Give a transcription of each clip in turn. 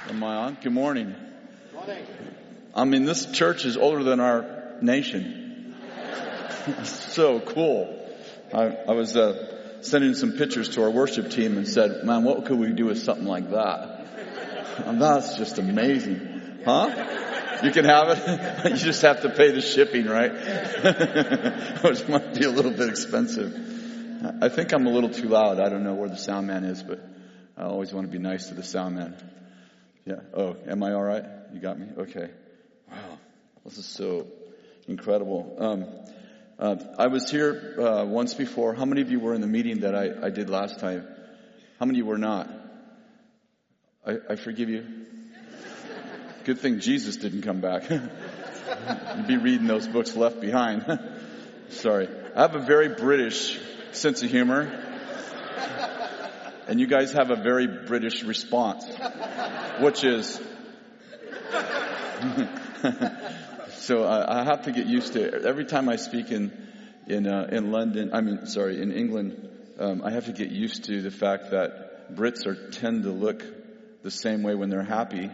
Am I on? Good morning. I mean, this church is older than our nation. So cool. I was sending some pictures to our worship team and said, man, what could we do with something like that? And that's just amazing. Huh? You can have it. You just have to pay the shipping, right? Which might be a little bit expensive. I think I'm a little too loud. I don't know where the sound man is, but I always want to be nice to the sound man. Yeah. Oh, am I all right? You got me? Okay. Wow. This is so incredible. I was here once before. How many of you were in the meeting that I did last time? How many were not? I forgive you. Good thing Jesus didn't come back. You'd be reading those books left behind. Sorry. I have a very British sense of humor. And you guys have a very British response, which is, so I have to get used to it. Every time I speak in London, in England, I have to get used to the fact that Brits tend to look the same way when they're happy.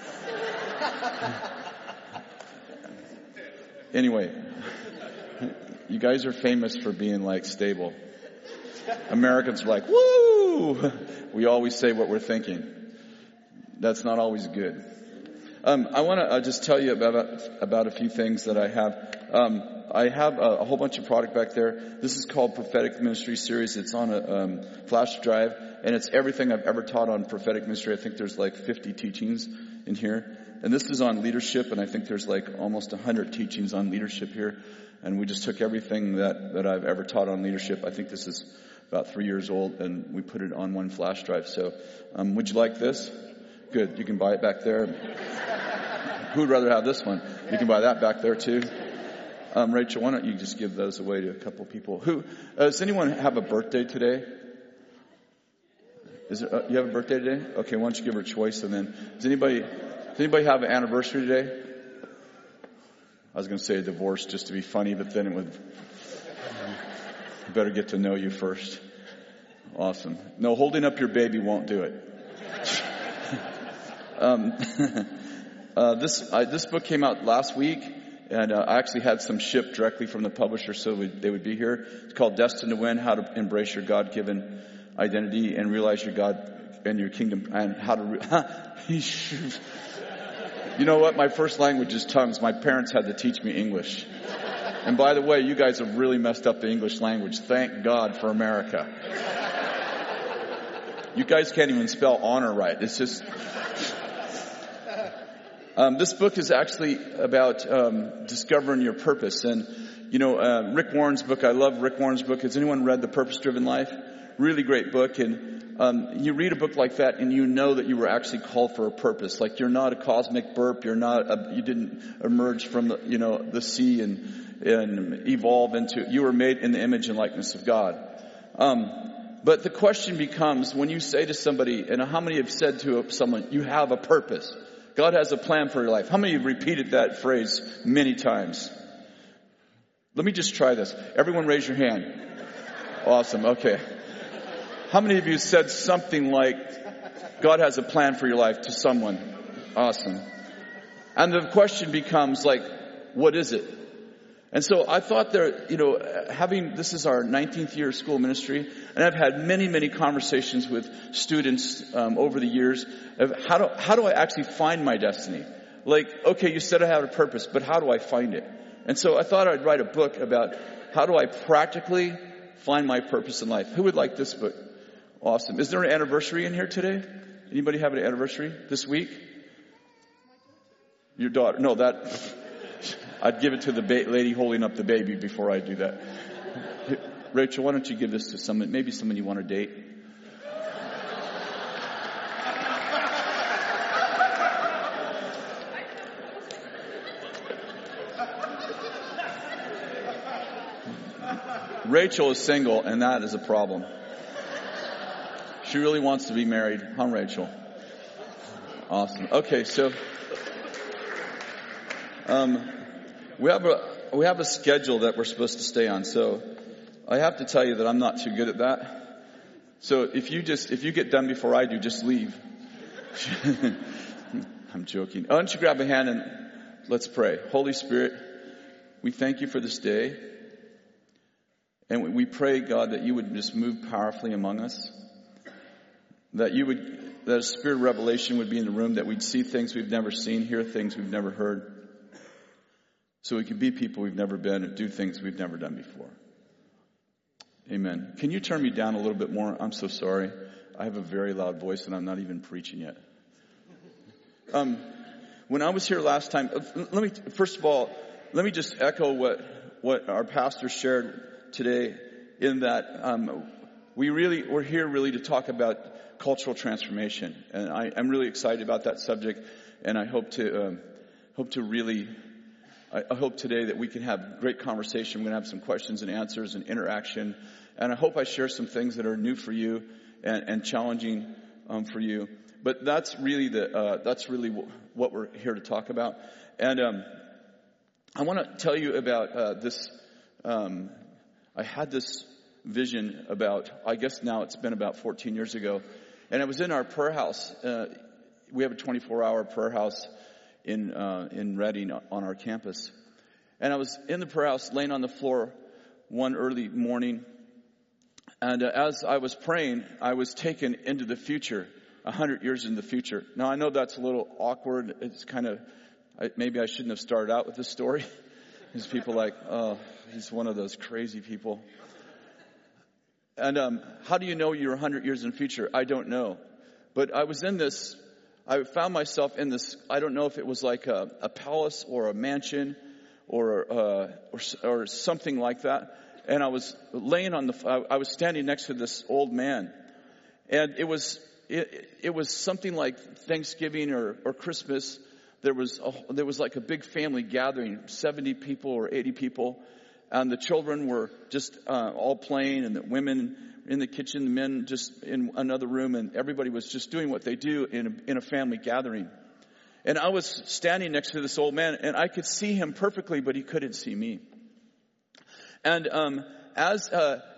Anyway, you guys are famous for being like stable. Americans are like, woo! We always say what we're thinking. That's not always good. I want to just tell you about a few things that I have. I have a whole bunch of product back there. This is called Prophetic Ministry Series. It's on a flash drive, and it's everything I've ever taught on prophetic ministry. I think there's like 50 teachings in here. And this is on leadership, and I think there's like almost 100 teachings on leadership here. And we just took everything that I've ever taught on leadership. I think this is about 3 years old, and we put it on one flash drive. So, would you like this? Good. You can buy it back there. Who'd rather have this one? You can buy that back there too. Rachel, why don't you just give those away to a couple people? Does anyone have a birthday today? You have a birthday today? Okay, why don't you give her a choice, and then does anybody have an anniversary today? I was going to say a divorce just to be funny, but then it would better get to know you first. Awesome. No, holding up your baby won't do it. This book came out last week, and I actually had some shipped directly from the publisher so they would be here. It's called Destined to Win: How to Embrace Your God-Given Identity and Realize Your God and Your Kingdom, and how to... You know what? My first language is tongues. My parents had to teach me English. And by the way, you guys have really messed up the English language. Thank God for America. You guys can't even spell honor right. It's just... this book is actually about discovering your purpose. And, Rick Warren's book, I love Rick Warren's book. Has anyone read The Purpose-Driven Life? Really great book. And you read a book like that and you know that you were actually called for a purpose. Like you're not a cosmic burp. You didn't emerge from the sea and evolve into, you were made in the image and likeness of God. But the question becomes, when you say to somebody, and how many have said to someone, you have a purpose? God has a plan for your life. How many have repeated that phrase many times? Let me just try this. Everyone raise your hand. Awesome. Okay. How many of you said something like, God has a plan for your life to someone? Awesome. And the question becomes like, what is it? And so I thought this is our 19th year of school ministry, and I've had many, many conversations with students over the years of how do I actually find my destiny? Like, okay, you said I had a purpose, but how do I find it? And so I thought I'd write a book about how do I practically find my purpose in life. Who would like this book? Awesome. Is there an anniversary in here today? Anybody have an anniversary this week? Your daughter? No, I'd give it to the lady holding up the baby before I do that. Rachel, why don't you give this to someone, maybe someone you want to date? Rachel is single, and that is a problem. She really wants to be married. Huh, Rachel? Awesome. Okay, so... We have a schedule that we're supposed to stay on, so I have to tell you that I'm not too good at that. So if you get done before I do, just leave. I'm joking. Why don't you grab a hand and let's pray. Holy Spirit, we thank you for this day. And we pray, God, that you would just move powerfully among us. That a spirit of revelation would be in the room, that we'd see things we've never seen, hear things we've never heard. So we can be people we've never been and do things we've never done before. Amen. Can you turn me down a little bit more? I'm so sorry. I have a very loud voice and I'm not even preaching yet. When I was here last time, first of all, let me just echo what our pastor shared today, in that we're here really to talk about cultural transformation, and I'm really excited about that subject, and I hope today that we can have great conversation. We're going to have some questions and answers and interaction. And I hope I share some things that are new for you and challenging for you. But that's really what we're here to talk about. And I want to tell you about this. I had this vision about, I guess now it's been about 14 years ago. And I was in our prayer house. We have a 24-hour prayer house in Redding on our campus. And I was in the prayer house laying on the floor one early morning. And as I was praying, I was taken into the future, 100 years in the future. Now, I know that's a little awkward. It's kind of, maybe I shouldn't have started out with this story. There's people like, oh, he's one of those crazy people. And how do you know you're 100 years in the future? I don't know. But I found myself in this, I don't know if it was like a palace or a mansion or something like that. And I was I was standing next to this old man. And it was something like Thanksgiving or Christmas. There was like a big family gathering, 70 people or 80 people. And the children were just all playing, and the women in the kitchen, the men just in another room, and everybody was just doing what they do in a family gathering. And I was standing next to this old man, and I could see him perfectly, but he couldn't see me. And as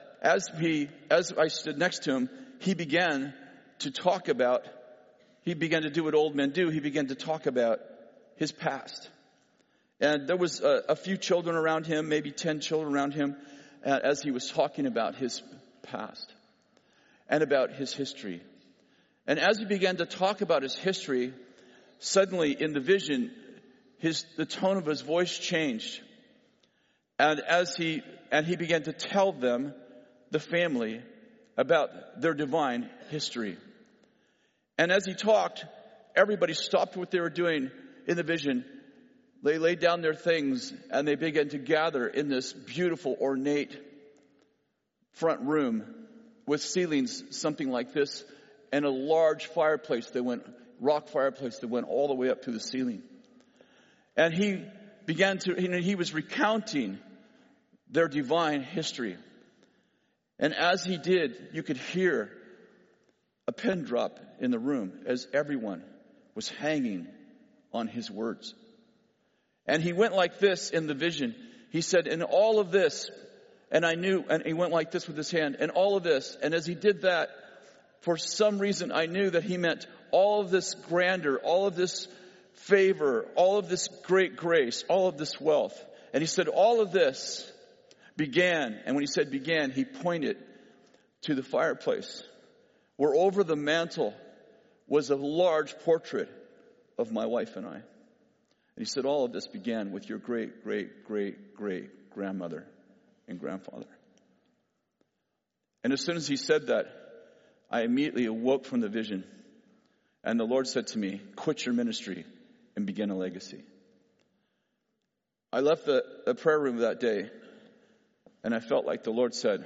I stood next to him, he began to do what old men do. He began to talk about his past. And there was a few children around him, maybe 10 children around him, as he was talking about his past and about his history. And as he began to talk about his history, suddenly in the vision, the tone of his voice changed. And he began to tell them, the family, about their divine history. And as he talked, everybody stopped what they were doing in the vision. They laid down their things and they began to gather in this beautiful, ornate front room with ceilings something like this, and a large fireplace rock fireplace that went all the way up to the ceiling. And he was recounting their divine history. And as he did, you could hear a pin drop in the room as everyone was hanging on his words. And he went like this in the vision. He said, in all of this, and he went like this with his hand, and all of this. And as he did that, for some reason, I knew that he meant all of this grandeur, all of this favor, all of this great grace, all of this wealth. And he said, all of this began. And when he said began, he pointed to the fireplace, where over the mantle was a large portrait of my wife and I. And he said, all of this began with your great, great, great, great grandmother and grandfather. And as soon as he said that, I immediately awoke from the vision. And the Lord said to me, quit your ministry and begin a legacy. I left the prayer room that day, and I felt like the Lord said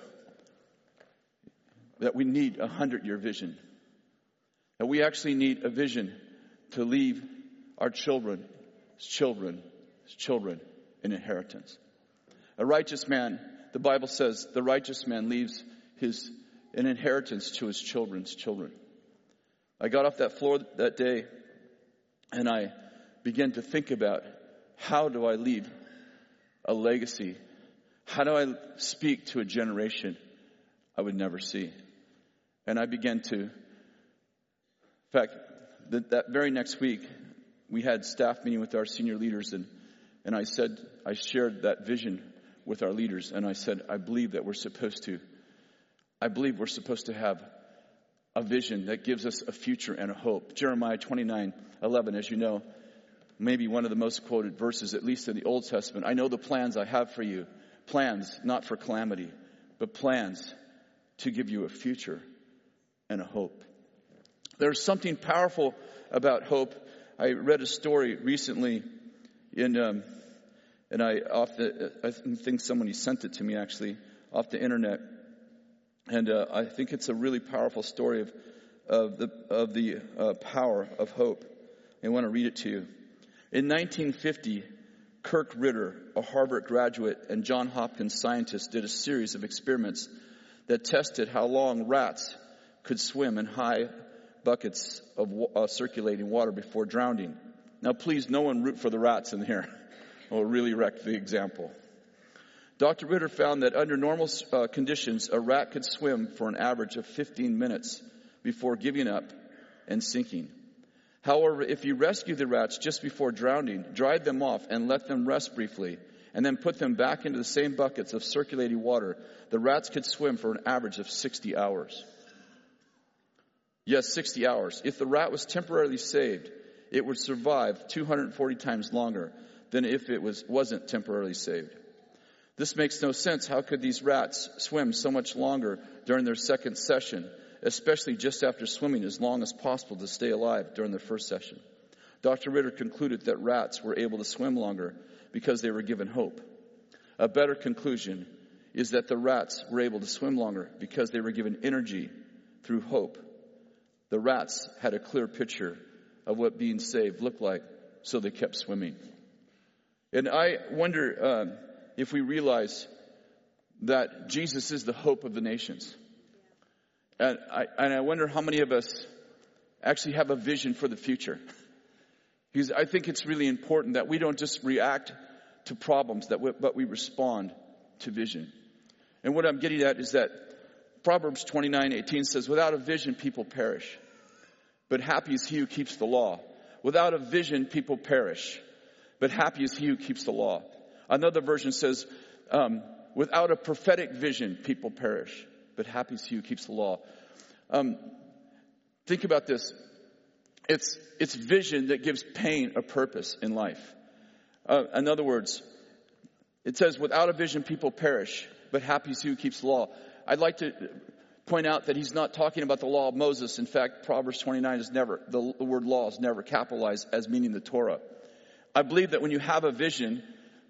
that we need a 100-year vision. That we actually need a vision to leave our children's children an inheritance. A righteous man, the Bible says, the righteous man leaves an inheritance to his children's children. I got off that floor that day and I began to think about, how do I leave a legacy? How do I speak to a generation I would never see? And I began to, in fact, that very next week, we had staff meeting with our senior leaders, and I shared that vision with our leaders, and I said, I believe we're supposed to have a vision that gives us a future and a hope. Jeremiah 29:11, as you know, maybe one of the most quoted verses, at least in the Old Testament. I know the plans I have for you, plans not for calamity, but plans to give you a future and a hope. There's something powerful about hope. I read a story recently and I think somebody sent it to me actually off the internet, and I think it's a really powerful story of the power of hope. I want to read it to you. In 1950, Kirk Ritter, a Harvard graduate and Johns Hopkins scientist, did a series of experiments that tested how long rats could swim in high buckets of circulating water before drowning. Now, please, no one root for the rats in here. We'll really wreck the example. Dr. Ritter found that under normal conditions, a rat could swim for an average of 15 minutes before giving up and sinking. However, if you rescue the rats just before drowning, dried them off and let them rest briefly, and then put them back into the same buckets of circulating water, the rats could swim for an average of 60 hours. Yes, 60 hours. If the rat was temporarily saved, it would survive 240 times longer than if it wasn't temporarily saved. This makes no sense. How could these rats swim so much longer during their second session, especially just after swimming as long as possible to stay alive during their first session? Dr. Ritter concluded that rats were able to swim longer because they were given hope. A better conclusion is that the rats were able to swim longer because they were given energy through hope. The rats had a clear picture of what being saved looked like, so they kept swimming. And I wonder if we realize that Jesus is the hope of the nations. And I wonder how many of us actually have a vision for the future. Because I think it's really important that we don't just react to problems, but we respond to vision. And what I'm getting at is that Proverbs 29:18 says, without a vision, people perish. But happy is he who keeps the law. Without a vision, people perish. But happy is he who keeps the law. Another version says, without a prophetic vision, people perish. But happy is he who keeps the law. Think about this. It's vision that gives pain a purpose in life. In other words, it says, without a vision, people perish. But happy is he who keeps the law. I'd like to point out that he's not talking about the law of Moses. In fact, Proverbs 29 is never, the word law is never capitalized as meaning the Torah. I believe that when you have a vision,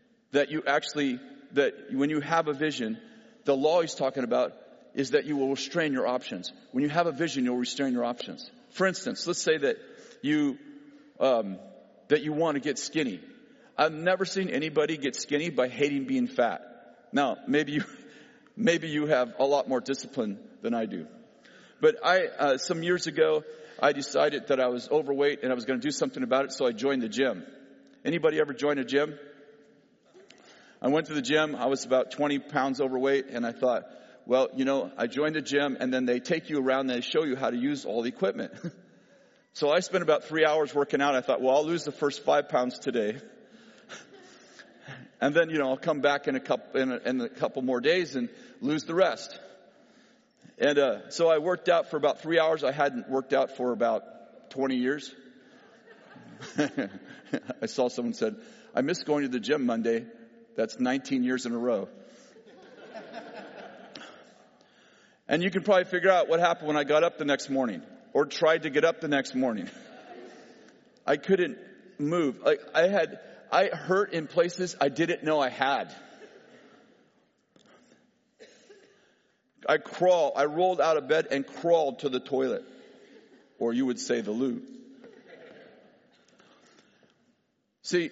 when you have a vision, the law he's talking about is that you will restrain your options. When you have a vision, you'll restrain your options. For instance, let's say that you want to get skinny. I've never seen anybody get skinny by hating being fat. Now, maybe you have a lot more discipline than I do. But some years ago, I decided that I was overweight and I was going to do something about it, so I joined the gym. Anybody ever join a gym? I went to the gym. I was about 20 pounds overweight, and I thought, well, I joined the gym, and then they take you around and they show you how to use all the equipment. So I spent about 3 hours working out. I thought, well, I'll lose the first 5 pounds today. And then, I'll come back in a couple more days and lose the rest. And so I worked out for about 3 hours. I hadn't worked out for about 20 years. I saw someone said, I missed going to the gym Monday. That's 19 years in a row. And you can probably figure out what happened when I got up the next morning or tried to get up the next morning. I couldn't move. I hurt in places I didn't know I had. I rolled out of bed and crawled to the toilet. Or you would say the loo. See,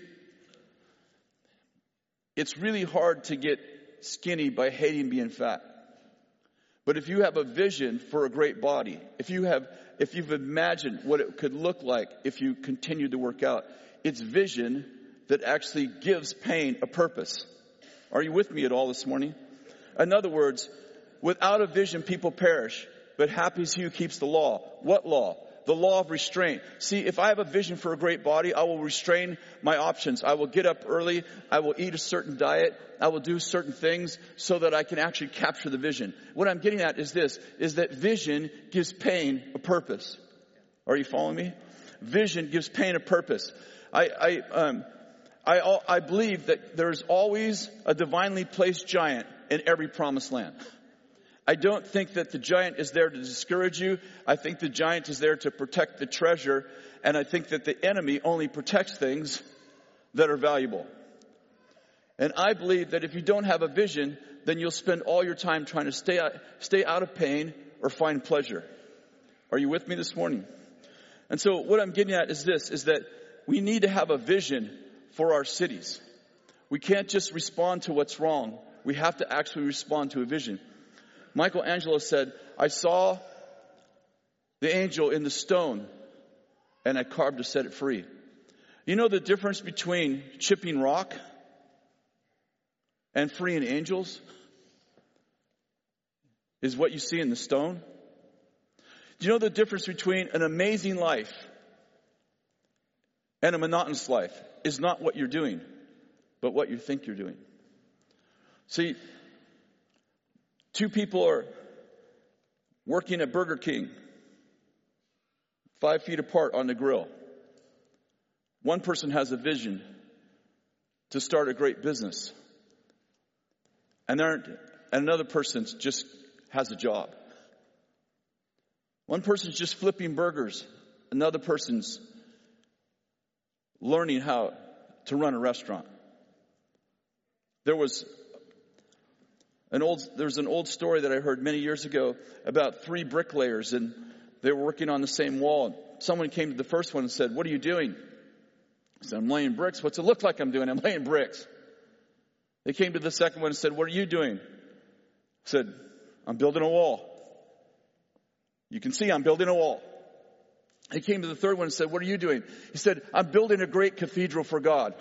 it's really hard to get skinny by hating being fat. But if you have a vision for a great body, if you've imagined what it could look like if you continued to work out, it's vision that actually gives pain a purpose. Are you with me at all this morning? In other words, without a vision, people perish, but happy is he who keeps the law. What law? the law of restraint. See, if I have a vision for a great body, I will restrain my options. I will get up early. I will eat a certain diet. I will do certain things so that I can actually capture the vision. What I'm getting at is this, is that vision gives pain a purpose. Are you following me? Vision gives pain a purpose. I believe that there's always a divinely placed giant in every promised land. I don't think that the giant is there to discourage you. I think the giant is there to protect the treasure. And I think that the enemy only protects things that are valuable. And I believe that if you don't have a vision, then you'll spend all your time trying to stay out of pain or find pleasure. Are you with me this morning? And so what I'm getting at is this, is that we need to have a vision for our cities. We can't just respond to what's wrong. We have to actually respond to a vision. Michelangelo said, I saw the angel in the stone and I carved to set it free. You know the difference between chipping rock and freeing angels is what you see in the stone. Do you know the difference between an amazing life and a monotonous life is not what you're doing, but what you think you're doing? See, two people are working at Burger King, 5 feet apart on the grill. One person has a vision to start a great business. And another person just has a job. One person's just flipping burgers. Another person's learning how to run a restaurant. There's an old story that I heard many years ago about 3 bricklayers, and they were working on the same wall. Someone came to the first one and said, "What are you doing?" He said, "I'm laying bricks." "What's it look like I'm doing?" "I'm laying bricks." They came to the second one and said, "What are you doing?" He said, "I'm building a wall." "You can see I'm building a wall." He came to the third one and said, "What are you doing?" He said, "I'm building a great cathedral for God."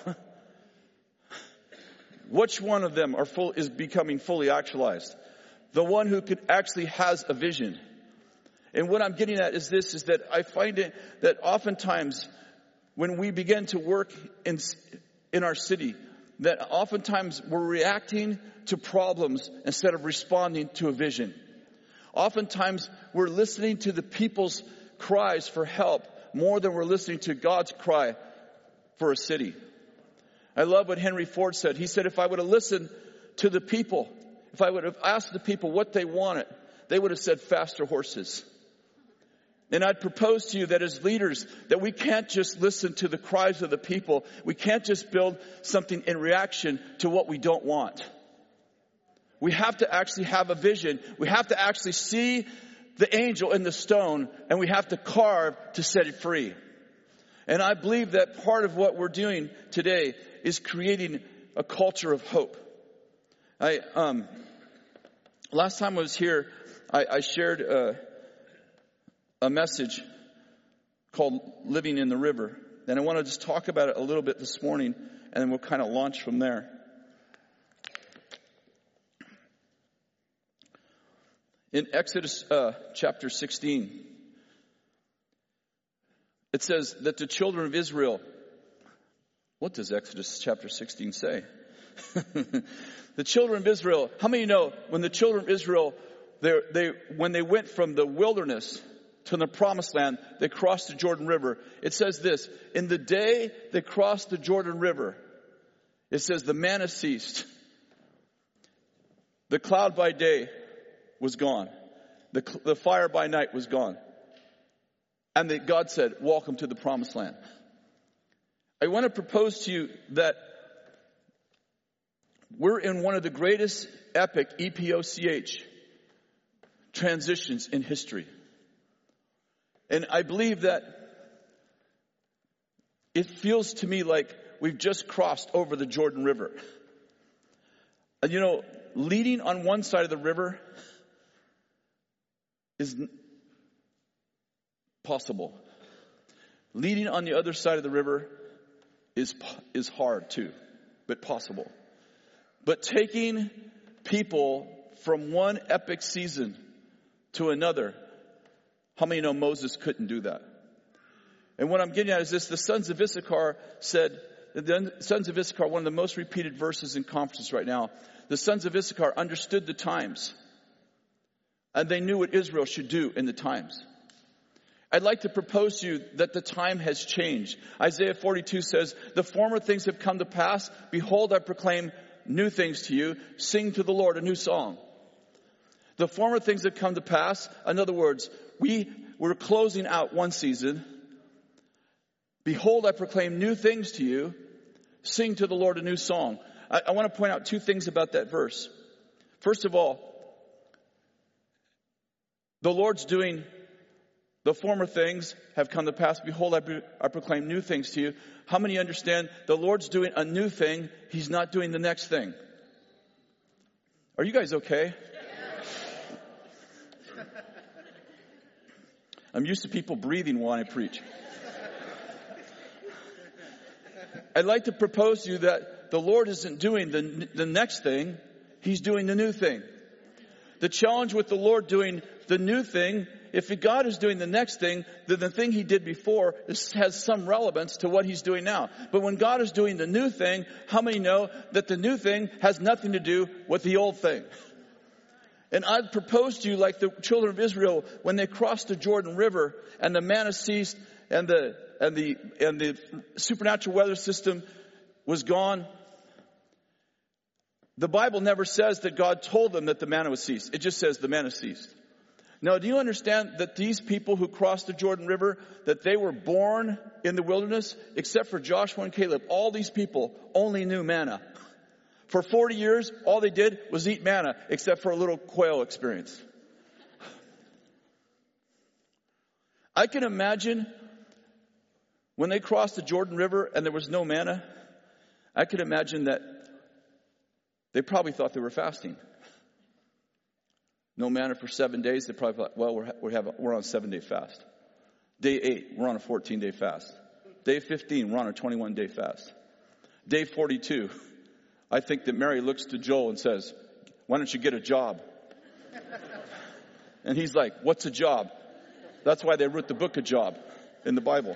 Which one of them is becoming fully actualized? The one who actually has a vision. And what I'm getting at is this, is that I find it that oftentimes when we begin to work in our city, that oftentimes we're reacting to problems instead of responding to a vision. Oftentimes we're listening to the people's cries for help more than we're listening to God's cry for a city. I love what Henry Ford said. He said, if I would have listened to the people, if I would have asked the people what they wanted, they would have said faster horses. And I'd propose to you that as leaders, that we can't just listen to the cries of the people. We can't just build something in reaction to what we don't want. We have to actually have a vision. We have to actually see the angel in the stone, and we have to carve to set it free. And I believe that part of what we're doing today is creating a culture of hope. Last time I was here, I shared a message called Living in the River. And I want to just talk about it a little bit this morning, and then we'll kind of launch from there. In Exodus chapter 16, it says that the children of Israel, what does Exodus chapter 16 say? The children of Israel, how many know when the children of Israel, when they went from the wilderness to the promised land, they crossed the Jordan River. It says this, in the day they crossed the Jordan River, it says the manna ceased. The cloud by day was gone. The fire by night was gone. And God said, welcome to the promised land. I want to propose to you that we're in one of the greatest epic EPOCH transitions in history. And I believe that it feels to me like we've just crossed over the Jordan River. And you know, leading on one side of the river is possible. Leading on the other side of the river is hard too, but possible. But taking people from one epic season to another, how many know Moses couldn't do that? And what I'm getting at is this: the sons of Issachar said, the sons of Issachar, one of the most repeated verses in conferences right now, the sons of Issachar understood the times. And they knew what Israel should do in the times. I'd like to propose to you that the time has changed. Isaiah 42 says, the former things have come to pass. Behold, I proclaim new things to you. Sing to the Lord a new song. The former things have come to pass. In other words, we're closing out one season. Behold, I proclaim new things to you. Sing to the Lord a new song. I want to point out two things about that verse. First of all, the Lord's doing, the former things have come to pass. Behold, I proclaim new things to you. How many understand the Lord's doing a new thing? He's not doing the next thing. Are you guys okay? I'm used to people breathing while I preach. I'd like to propose to you that the Lord isn't doing the next thing. He's doing the new thing. The challenge with the Lord doing the new thing, if God is doing the next thing, then the thing he did before has some relevance to what he's doing now. But when God is doing the new thing, how many know that the new thing has nothing to do with the old thing? And I'd propose to you, like the children of Israel, when they crossed the Jordan River and the manna ceased and the supernatural weather system was gone. The Bible never says that God told them that the manna was ceased. It just says the manna ceased. Now, do you understand that these people who crossed the Jordan River, that they were born in the wilderness, except for Joshua and Caleb? All these people only knew manna. For 40 years, all they did was eat manna, except for a little quail experience. I can imagine when they crossed the Jordan River and there was no manna, I could imagine that they probably thought they were fasting. No manna for 7 days. They probably thought, well, we're on a 7-day fast. Day 8, we're on a 14-day fast. Day 15, we're on a 21-day fast. Day 42, I think that Mary looks to Joel and says, why don't you get a job? And he's like, what's a job? That's why they wrote the book of Job in the Bible.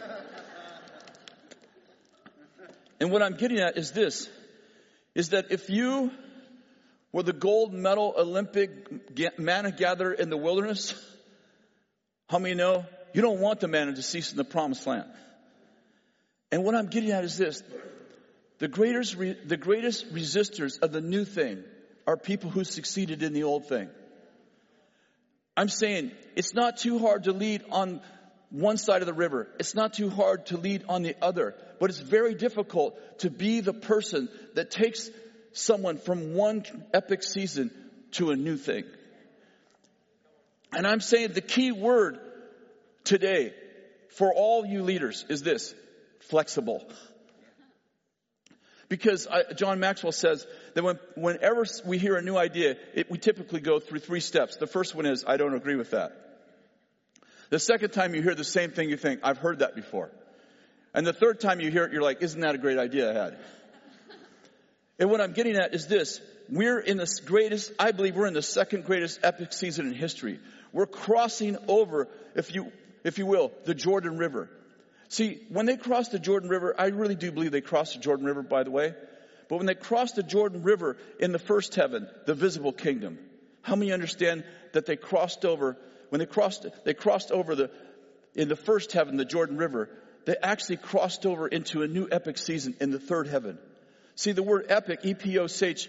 And what I'm getting at is this, is that if you were the gold medal Olympic manna gatherer in the wilderness, how many know you don't want the manna to cease in the promised land? And what I'm getting at is this, the greatest resistors of the new thing are people who succeeded in the old thing. I'm saying it's not too hard to lead on one side of the river. It's not too hard to lead on the other. But it's very difficult to be the person that takes someone from one epic season to a new thing. And I'm saying the key word today for all you leaders is this: flexible. Because John Maxwell says that whenever we hear a new idea, we typically go through 3 steps. The first one is, I don't agree with that. The second time you hear the same thing, you think, I've heard that before. And the third time you hear it, you're like, isn't that a great idea I had? And what I'm getting at is this. I believe we're in the second greatest epic season in history. We're crossing over, if you will, the Jordan River. See, when they crossed the Jordan River, I really do believe they crossed the Jordan River, by the way. But when they crossed the Jordan River in the first heaven, the visible kingdom, how many understand that they crossed over, when they crossed over in the first heaven, the Jordan River, they actually crossed over into a new epic season in the third heaven. See, the word epic, E-P-O-C-H,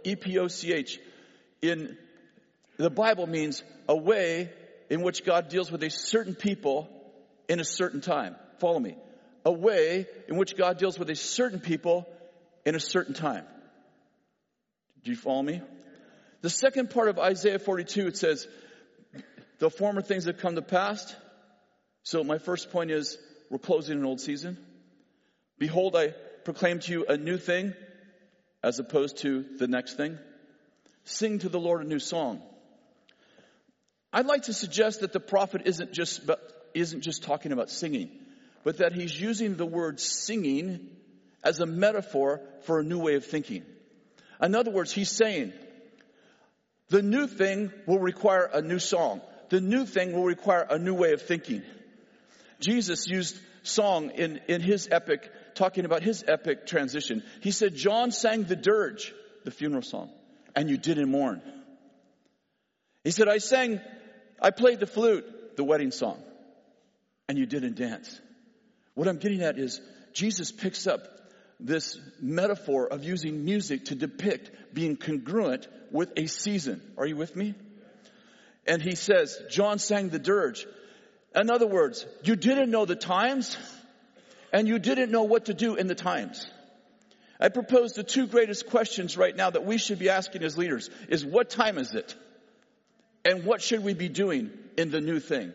in the Bible means a way in which God deals with a certain people in a certain time. Follow me. A way in which God deals with a certain people in a certain time. Do you follow me? The second part of Isaiah 42, it says, the former things have come to pass. So my first point is, we're closing an old season. Behold, I proclaim to you a new thing as opposed to the next thing. Sing to the Lord a new song. I'd like to suggest that the prophet isn't just talking about singing, but that he's using the word singing as a metaphor for a new way of thinking. In other words, he's saying, the new thing will require a new song. The new thing will require a new way of thinking. Jesus used song in his epic, talking about his epic transition. He said, John sang the dirge, the funeral song, and you didn't mourn. He said, I played the flute, the wedding song, and you didn't dance. What I'm getting at is Jesus picks up this metaphor of using music to depict being congruent with a season. Are you with me? And he says, John sang the dirge. In other words, you didn't know the times and you didn't know what to do in the times. I propose the two greatest questions right now that we should be asking as leaders is what time is it? And what should we be doing in the new thing?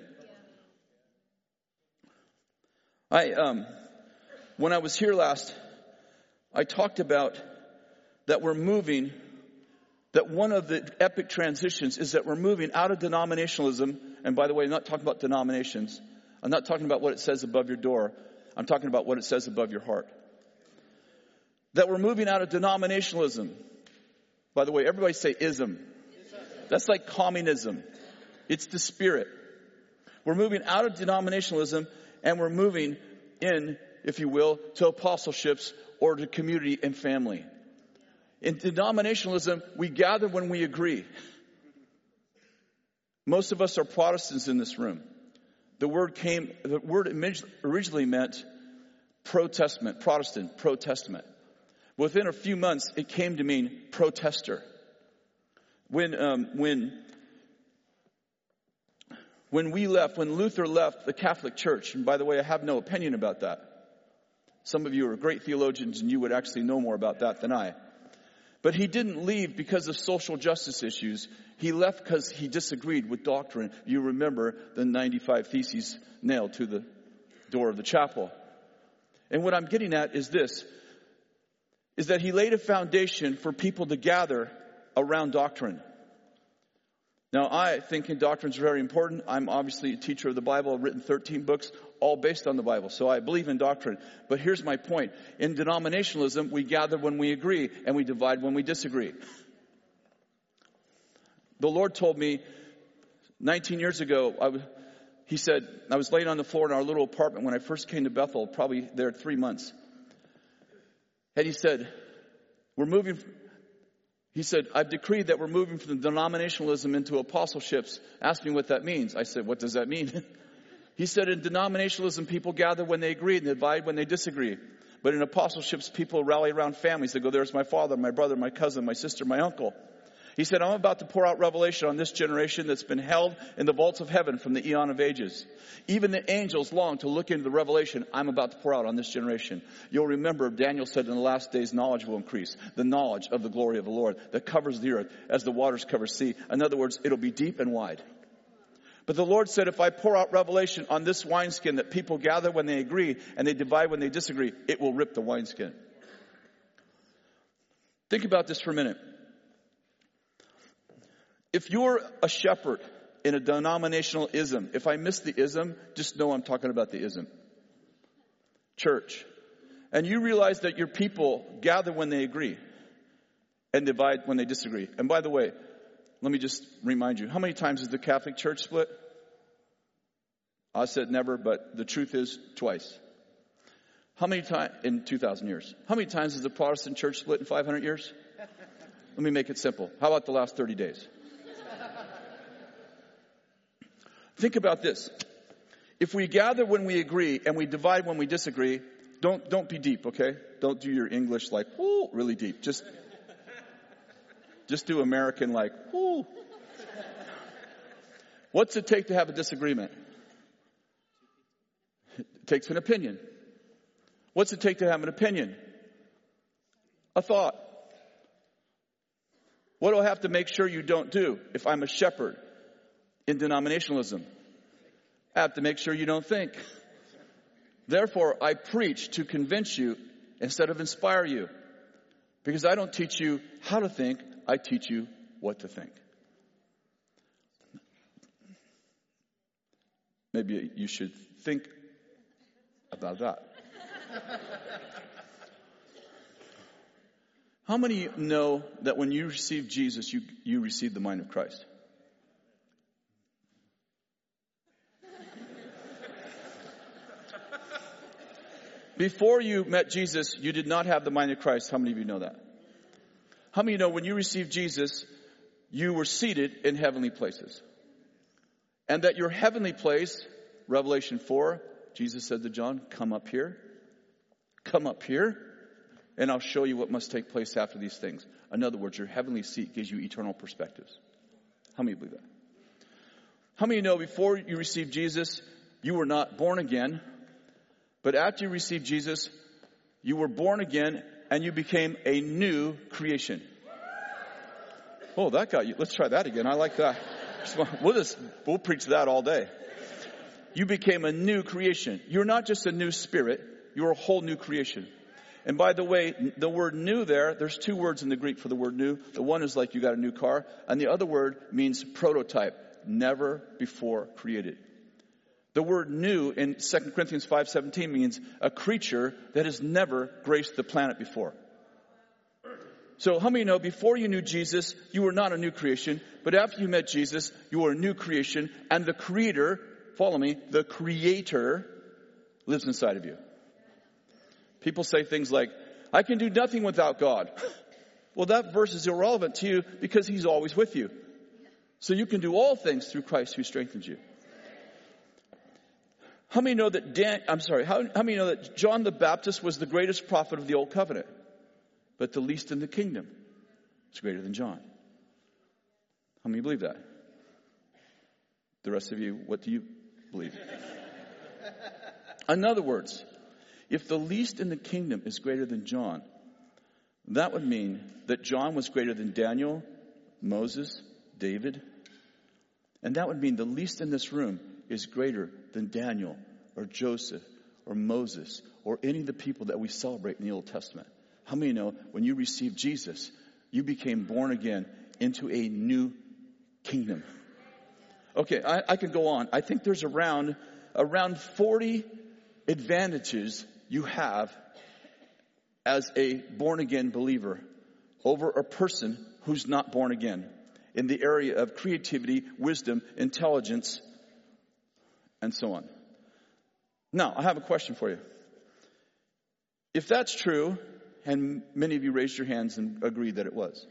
When I was here last, I talked about that we're moving, that one of the epic transitions is that we're moving out of denominationalism. And by the way, I'm not talking about denominations. I'm not talking about what it says above your door. I'm talking about what it says above your heart. That we're moving out of denominationalism. By the way, everybody say ism. That's like communism. It's the spirit. We're moving out of denominationalism and we're moving in, if you will, to apostleships or to community and family. In denominationalism, we gather when we agree. Most of us are Protestants in this room. The word originally meant Protestant. Within a few months, it came to mean protester. When Luther left the Catholic Church, and by the way, I have no opinion about that. Some of you are great theologians and you would actually know more about that than I. But he didn't leave because of social justice issues. He left because he disagreed with doctrine. You remember the 95 Theses nailed to the door of the chapel. And what I'm getting at is this, is that he laid a foundation for people to gather around doctrine. Now, I think doctrine is very important. I'm obviously a teacher of the Bible. I've written 13 books, all based on the Bible. So I believe in doctrine. But here's my point. In denominationalism, we gather when we agree and we divide when we disagree. The Lord told me 19 years ago, He said, I was laying on the floor in our little apartment when I first came to Bethel, probably there 3 months. And He said, I've decreed that we're moving from denominationalism into apostleships. Ask me what that means. I said, what does that mean? He said, in denominationalism, people gather when they agree and divide when they disagree. But in apostleships, people rally around families. They go, there's my father, my brother, my cousin, my sister, my uncle. He said, I'm about to pour out revelation on this generation that's been held in the vaults of heaven from the eon of ages. Even the angels long to look into the revelation I'm about to pour out on this generation. You'll remember Daniel said in the last days knowledge will increase. The knowledge of the glory of the Lord that covers the earth as the waters cover sea. In other words, it'll be deep and wide. But the Lord said, if I pour out revelation on this wineskin that people gather when they agree and they divide when they disagree, it will rip the wineskin. Think about this for a minute. If you're a shepherd in a denominational ism, if I miss the ism, just know I'm talking about the ism. Church. And you realize that your people gather when they agree and divide when they disagree. And by the way, let me just remind you, how many times is the Catholic Church split? I said never, but the truth is twice. How many times in 2,000 years? How many times is the Protestant Church split in 500 years? Let me make it simple. How about the last 30 days? Think about this. If we gather when we agree and we divide when we disagree, don't be deep, okay? Don't do your English like, whoo, really deep. Just do American like, whoo. What's it take to have a disagreement? It takes an opinion. What's it take to have an opinion? A thought. What do I have to make sure you don't do if I'm a shepherd in denominationalism? I have to make sure you don't think. Therefore, I preach to convince you instead of inspire you. Because I don't teach you how to think, I teach you what to think. Maybe you should think about that. How many know that when you receive Jesus, you receive the mind of Christ? before you met Jesus, you did not have the mind of Christ. How many of you know that? How many of you know when you received Jesus, you were seated in heavenly places? And that your heavenly place, Revelation 4, Jesus said to John, come up here, and I'll show you what must take place after these things. In other words, your heavenly seat gives you eternal perspectives. How many believe that? How many know before you received Jesus, you were not born again, but after you received Jesus, you were born again and you became a new creation? Oh, that got you. Let's try that again. I like that. We'll preach that all day. You became a new creation. You're not just a new spirit. You're a whole new creation. And by the way, the word new there's two words in the Greek for the word new. The one is like you got a new car, and the other word means prototype, never before created. The word new in 2 Corinthians 5:17 means a creature that has never graced the planet before. So how many know before you knew Jesus, you were not a new creation, but after you met Jesus, you were a new creation, and the Creator, follow me, the Creator lives inside of you. People say things like, I can do nothing without God. Well, that verse is irrelevant to you because He's always with you. So you can do all things through Christ who strengthens you. How many know that how many know that John the Baptist was the greatest prophet of the Old Covenant? But the least in the kingdom is greater than John. How many believe that? The rest of you, what do you believe? In other words, if the least in the kingdom is greater than John, that would mean that John was greater than Daniel, Moses, David. And that would mean the least in this room is greater than Daniel or Joseph or Moses or any of the people that we celebrate in the Old Testament. How many know when you received Jesus, you became born again into a new kingdom? Okay, I can go on. I think there's around 40 advantages you have as a born-again believer over a person who's not born again in the area of creativity, wisdom, intelligence, and so on. Now, I have a question for you. If that's true, and many of you raised your hands and agreed that it was,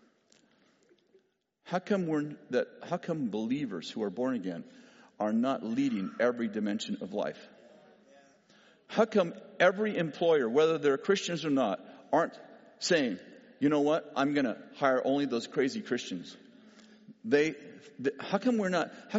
how come believers who are born again are not leading every dimension of life? How come every employer, whether they're Christians or not, aren't saying, you know what, I'm going to hire only those crazy Christians? How come we're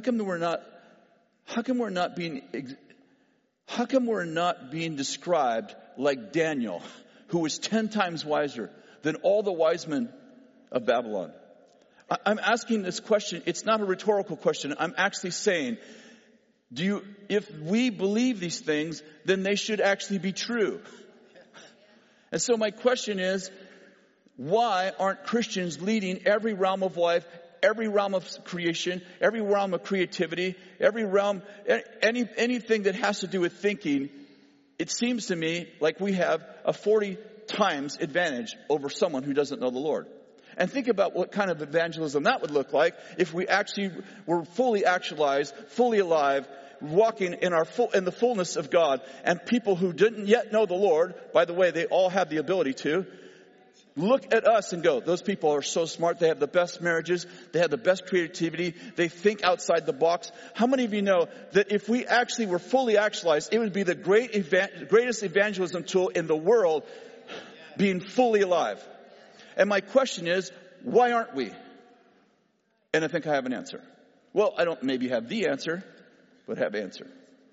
not being described like Daniel, who was 10 times wiser than all the wise men of Babylon? I'm asking this question. It's not a rhetorical question. I'm actually saying, if we believe these things, then they should actually be true. And so my question is, why aren't Christians leading every realm of life, every realm of creation, every realm of creativity, every realm, anything that has to do with thinking? It seems to me like we have a 40 times advantage over someone who doesn't know the Lord. And think about what kind of evangelism that would look like if we actually were fully actualized, fully alive, walking in the fullness of God. And people who didn't yet know the Lord, by the way, they all have the ability to, look at us and go, those people are so smart. They have the best marriages. They have the best creativity. They think outside the box. How many of you know that if we actually were fully actualized, it would be the greatest evangelism tool in the world, being fully alive? And my question is, why aren't we? And I think I have an answer. Well, I don't maybe have the answer, but have answer.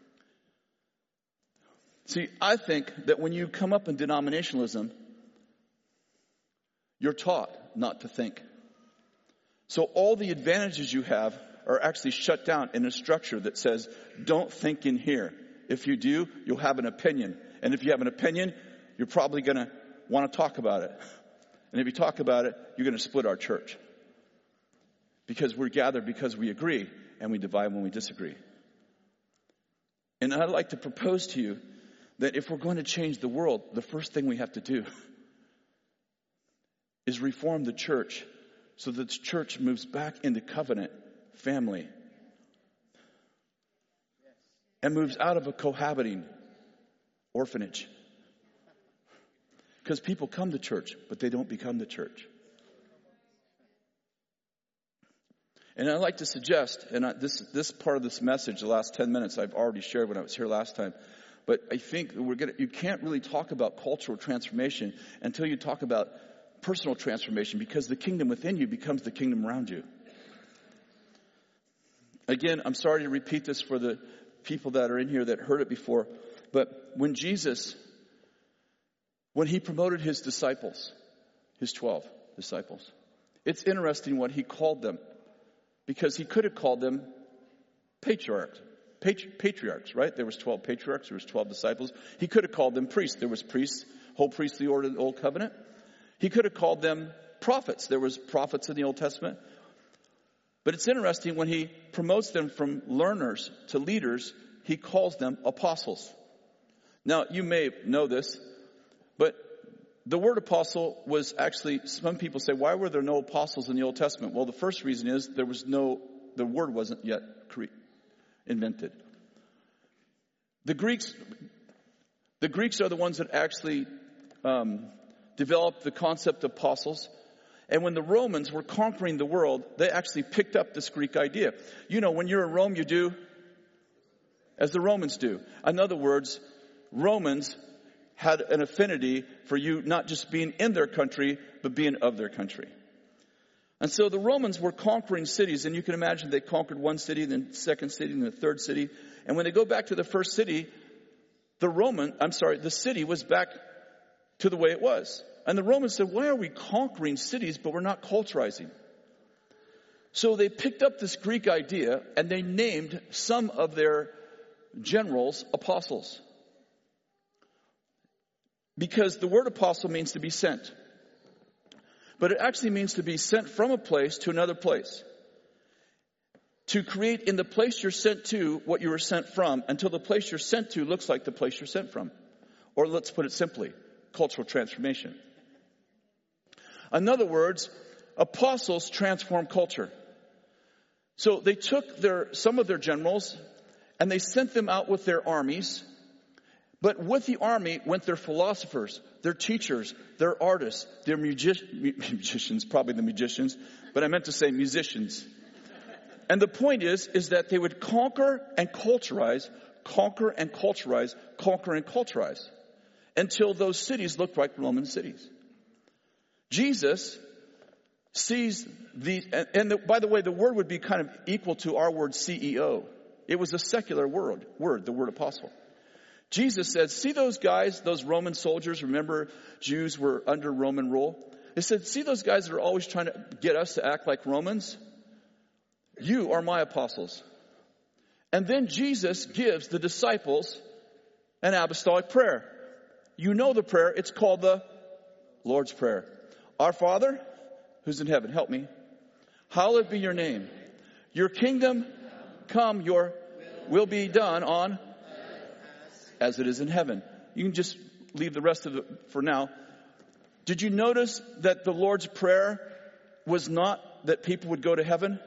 See, I think that when you come up in denominationalism, you're taught not to think. So all the advantages you have are actually shut down in a structure that says, don't think in here. If you do, you'll have an opinion. And if you have an opinion, you're probably going to want to talk about it. And if you talk about it, you're going to split our church. Because we're gathered because we agree, and we divide when we disagree. And I'd like to propose to you that if we're going to change the world, the first thing we have to do is reform the church so that the church moves back into covenant family and moves out of a cohabiting orphanage. Because people come to church, but they don't become the church. And I'd like to suggest, and this part of this message, the last 10 minutes, I've already shared when I was here last time. But I think you can't really talk about cultural transformation until you talk about personal transformation, because the kingdom within you becomes the kingdom around you. Again, I'm sorry to repeat this for the people that are in here that heard it before, but when he promoted his disciples, his 12 disciples, it's interesting what he called them, because he could have called them patriarchs, right? There was 12 patriarchs, there was 12 disciples. He could have called them priests. There was priests, whole priestly order of the Old Covenant. He could have called them prophets. There was prophets in the Old Testament. But it's interesting, when he promotes them from learners to leaders, he calls them apostles. Now, you may know this, but the word apostle was actually, some people say, why were there no apostles in the Old Testament? Well, the first reason is the word wasn't yet invented. The Greeks are the ones that actually developed the concept of apostles. And when the Romans were conquering the world, they actually picked up this Greek idea. You know, when you're in Rome, you do as the Romans do. In other words, Romans had an affinity for you not just being in their country, but being of their country. And so the Romans were conquering cities, and you can imagine they conquered one city, then the second city, and the third city. And when they go back to the first city, the city was back to the way it was. And the Romans said, why are we conquering cities, but we're not culturizing? So they picked up this Greek idea, and they named some of their generals apostles. Because the word apostle means to be sent. But it actually means to be sent from a place to another place. To create in the place you're sent to what you were sent from, until the place you're sent to looks like the place you're sent from. Or let's put it simply, cultural transformation. In other words, apostles transform culture. So they took some of their generals and they sent them out with their armies. But with the army went their philosophers, their teachers, their artists, their musicians, probably the magicians, but I meant to say musicians. And the point is that they would conquer and culturize, conquer and culturize, conquer and culturize, until those cities looked like Roman cities. Jesus sees by the way, the word would be kind of equal to our word CEO. It was a secular word, the word apostle. Jesus said, see those guys, those Roman soldiers, remember Jews were under Roman rule? He said, see those guys that are always trying to get us to act like Romans? You are my apostles. And then Jesus gives the disciples an apostolic prayer. You know the prayer, it's called the Lord's Prayer. Our Father, who's in heaven, help me. Hallowed be your name. Your kingdom come, your will be done on as it is in heaven. You can just leave the rest of it for now. Did you notice that the Lord's Prayer was not that people would go to heaven,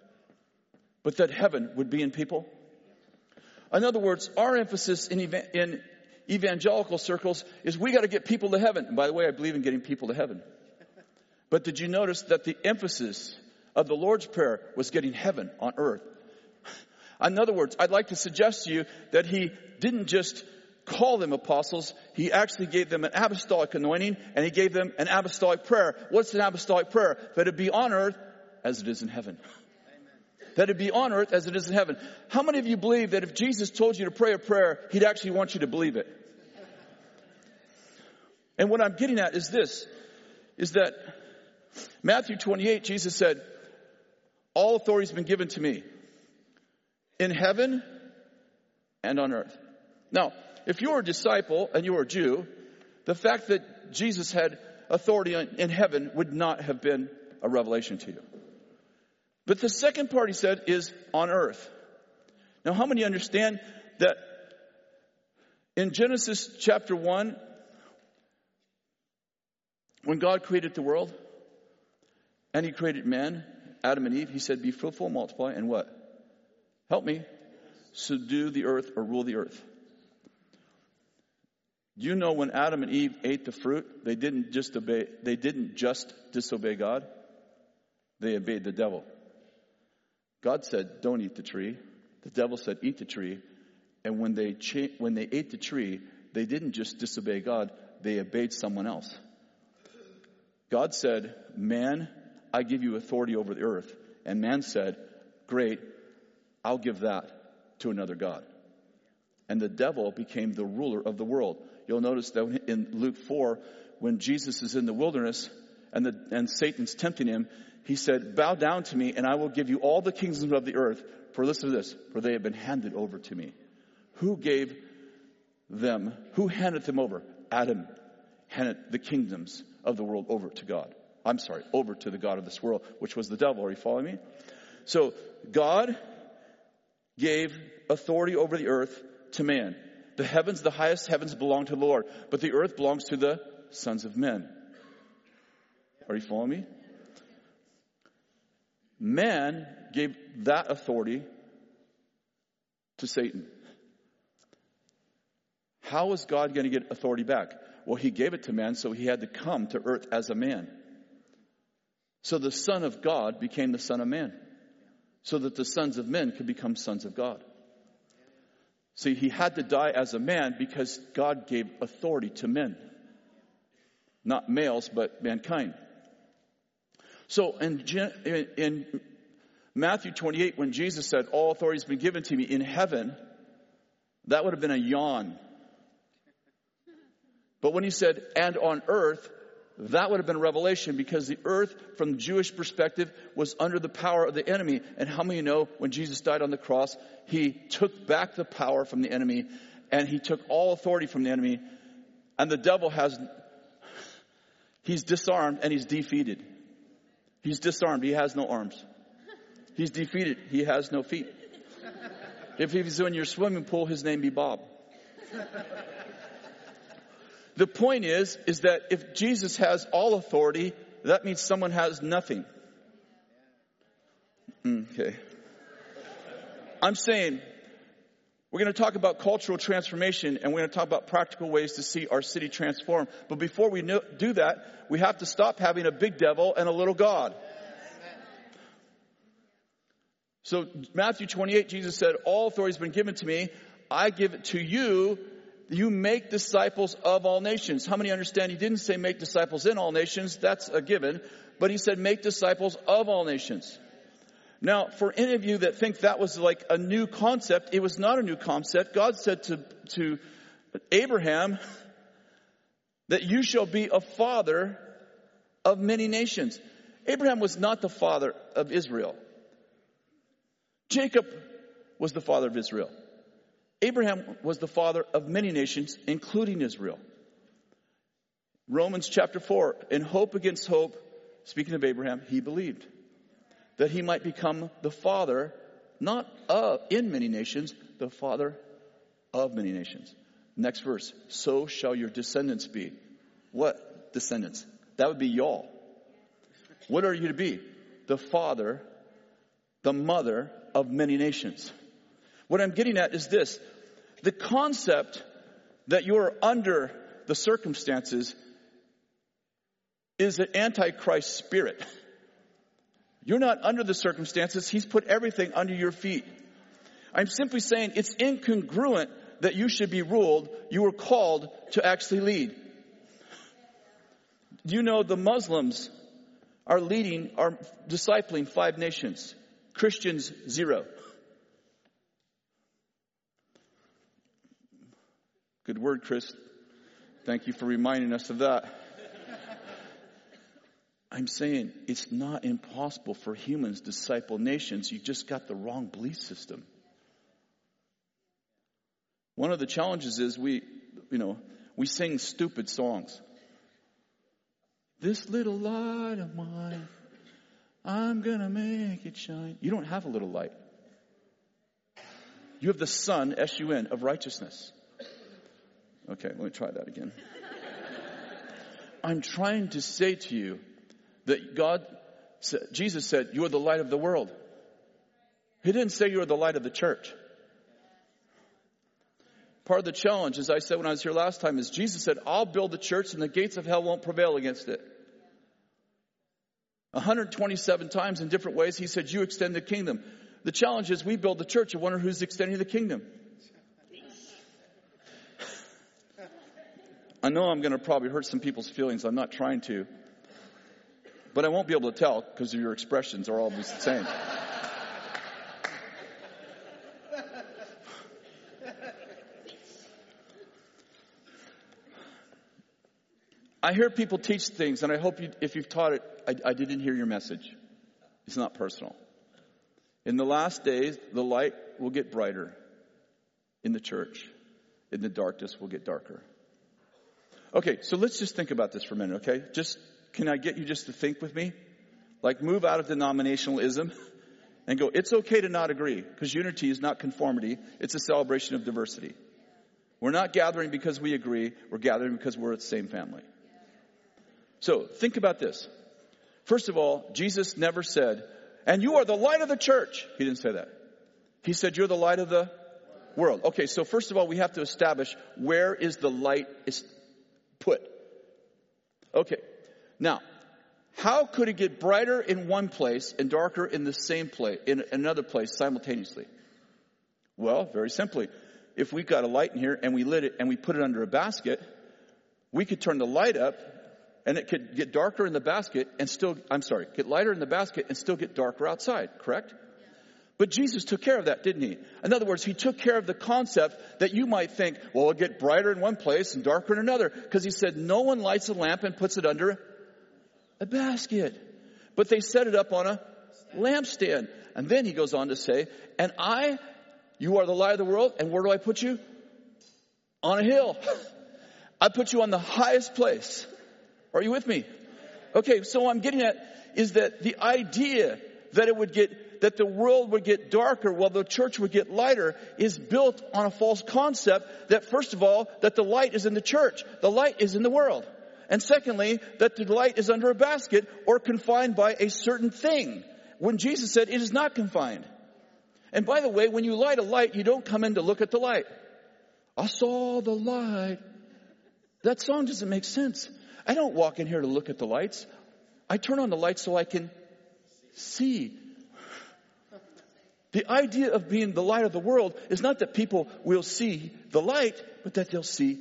but that heaven would be in people? In other words, our emphasis in evangelical circles is we got to get people to heaven. And by the way, I believe in getting people to heaven. But did you notice that the emphasis of the Lord's Prayer was getting heaven on earth? In other words, I'd like to suggest to you that he didn't just call them apostles, he actually gave them an apostolic anointing, and he gave them an apostolic prayer. What's an apostolic prayer? That it be on earth as it is in heaven. That it be on earth as it is in heaven. How many of you believe that if Jesus told you to pray a prayer, he'd actually want you to believe it? And what I'm getting at is this, is that Matthew 28, Jesus said, all authority has been given to me in heaven and on earth. Now, if you're a disciple and you're a Jew, the fact that Jesus had authority in heaven would not have been a revelation to you. But the second part he said is on earth. Now, how many understand that in Genesis chapter 1, when God created the world and he created man, Adam and Eve, he said, be fruitful, multiply, and what? Help me. Subdue the earth or rule the earth. You know, when Adam and Eve ate the fruit, they didn't just disobey God. They obeyed the devil. God said, don't eat the tree. The devil said, eat the tree. And when they ate the tree, they didn't just disobey God, they obeyed someone else. God said, man, I give you authority over the earth. And man said, great, I'll give that to another god. And the devil became the ruler of the world. You'll notice that in Luke 4, when Jesus is in the wilderness and Satan's tempting him, he said, bow down to me and I will give you all the kingdoms of the earth. For listen to this, for they have been handed over to me. Who handed them over? Adam handed the kingdoms of the world over to God. Over to the God of this world, which was the devil. Are you following me? So God gave authority over the earth to man. The heavens, the highest heavens belong to the Lord, but the earth belongs to the sons of men. Are you following me? Man gave that authority to Satan. How is God going to get authority back? Well, he gave it to man, so he had to come to earth as a man. So the Son of God became the Son of Man, so that the sons of men could become sons of God. See, he had to die as a man because God gave authority to men. Not males, but mankind. So in Matthew 28, when Jesus said, all authority has been given to me in heaven, that would have been a yawn. But when he said, and on earth, that would have been a revelation, because the earth, from the Jewish perspective, was under the power of the enemy. And how many know when Jesus died on the cross, he took back the power from the enemy, and he took all authority from the enemy, and the devil he's disarmed and he's defeated. He's disarmed. He has no arms. He's defeated. He has no feet. If he's in your swimming pool, his name be Bob. The point is that if Jesus has all authority, that means someone has nothing. Okay. I'm saying we're going to talk about cultural transformation, and we're going to talk about practical ways to see our city transform. But before we do that, we have to stop having a big devil and a little God. So Matthew 28, Jesus said, all authority has been given to me. I give it to you. You make disciples of all nations. How many understand he didn't say make disciples in all nations? That's a given. But he said make disciples of all nations. Now, for any of you that think that was like a new concept, it was not a new concept. God said to Abraham that you shall be a father of many nations. Abraham was not the father of Israel. Jacob was the father of Israel. Abraham was the father of many nations, including Israel. Romans chapter 4, in hope against hope, speaking of Abraham, he believed that he might become the father, not in many nations, the father of many nations. Next verse, so shall your descendants be. What descendants? That would be y'all. What are you to be? The father, the mother of many nations. What I'm getting at is this. The concept that you're under the circumstances is an antichrist spirit. You're not under the circumstances. He's put everything under your feet. I'm simply saying it's incongruent that you should be ruled. You were called to actually lead. You know the Muslims are discipling 5 nations. Christians, 0. Good word, Chris. Thank you for reminding us of that. I'm saying it's not impossible for humans to disciple nations. You just got the wrong belief system. One of the challenges is we sing stupid songs. This little light of mine, I'm gonna make it shine. You don't have a little light. You have the sun, S-U-N, of righteousness. Okay, let me try that again. I'm trying to say to you that Jesus said, you are the light of the world. He didn't say you are the light of the church. Part of the challenge, as I said when I was here last time, is Jesus said, I'll build the church and the gates of hell won't prevail against it. 127 times in different ways, he said, you extend the kingdom. The challenge is we build the church. I wonder who's extending the kingdom. I know I'm going to probably hurt some people's feelings. I'm not trying to. But I won't be able to tell because your expressions are all the same. I hear people teach things, and I hope if you've taught it, I didn't hear your message. It's not personal. In the last days, the light will get brighter in the church. In the darkness will get darker. Okay, so let's just think about this for a minute, okay? Can I get you just to think with me? Like move out of denominationalism and go, it's okay to not agree, because unity is not conformity. It's a celebration of diversity. We're not gathering because we agree. We're gathering because we're the same family. So think about this. First of all, Jesus never said, and you are the light of the church. He didn't say that. He said, you're the light of the world. Okay, so first of all, we have to establish where is the light is put. Okay, now, how could it get brighter in one place and darker in the same place, in another place simultaneously? Well, very simply, if we got a light in here and we lit it and we put it under a basket, we could turn the light up and it could get darker in the basket and get lighter in the basket and still get darker outside, correct? But Jesus took care of that, didn't he? In other words, he took care of the concept that you might think, well, it'll get brighter in one place and darker in another. Because he said, no one lights a lamp and puts it under a basket. But they set it up on a lampstand. And then he goes on to say, you are the light of the world. And where do I put you? On a hill. I put you on the highest place. Are you with me? Okay, so what I'm getting at is that the idea that the world would get darker while the church would get lighter is built on a false concept that, first of all, that the light is in the church. The light is in the world. And secondly, that the light is under a basket or confined by a certain thing. When Jesus said it is not confined. And by the way, when you light a light, you don't come in to look at the light. I saw the light. That song doesn't make sense. I don't walk in here to look at the lights. I turn on the lights so I can see. The idea of being the light of the world is not that people will see the light, but that they'll see.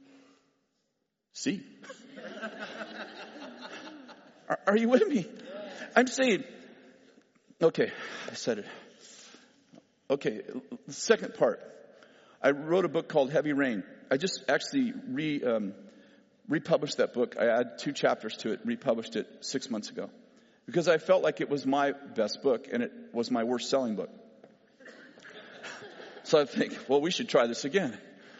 Are you with me? I'm saying, okay, I said it. Okay, the second part. I wrote a book called Heavy Rain. I just actually republished that book. I added 2 chapters to it, republished it 6 months ago. Because I felt like it was my best book and it was my worst selling book. So I think, well, we should try this again.